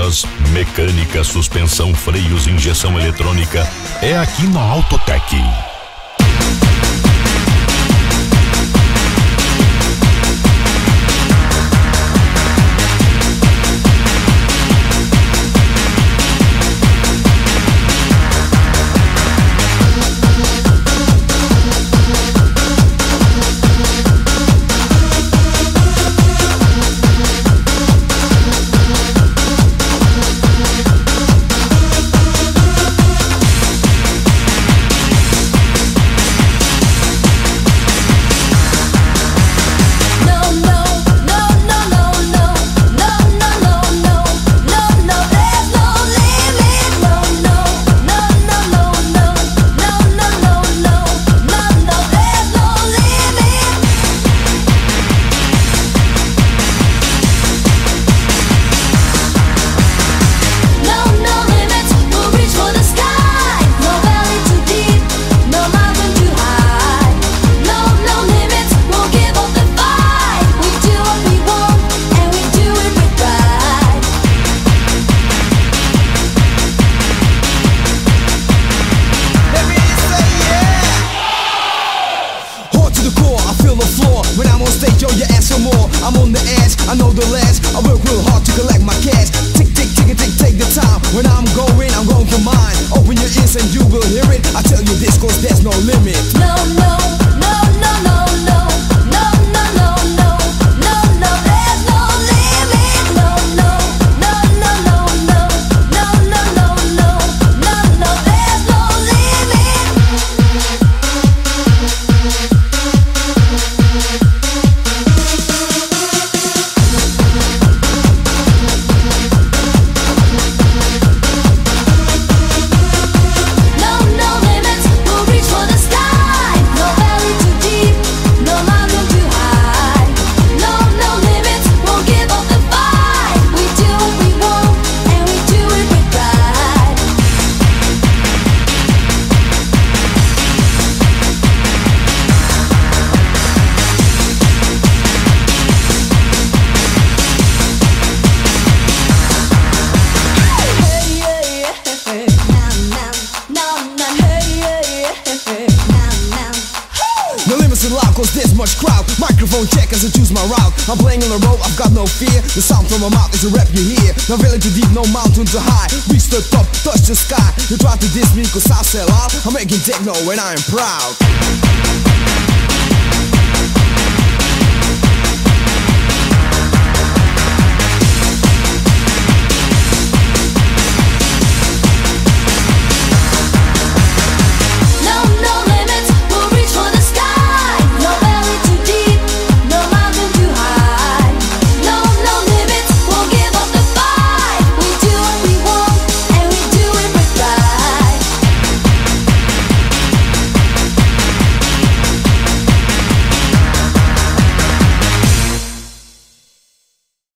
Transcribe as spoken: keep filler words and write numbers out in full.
rodas, mecânica, suspensão, freios, injeção eletrônica, é aqui na Autotec. I'm playing on the road, I've got no fear. The sound from my mouth is a rap you hear. No valley too deep, no mountain too high. Reach the top, touch the sky. You try to diss me cause I sell out. I'm making techno and I am proud.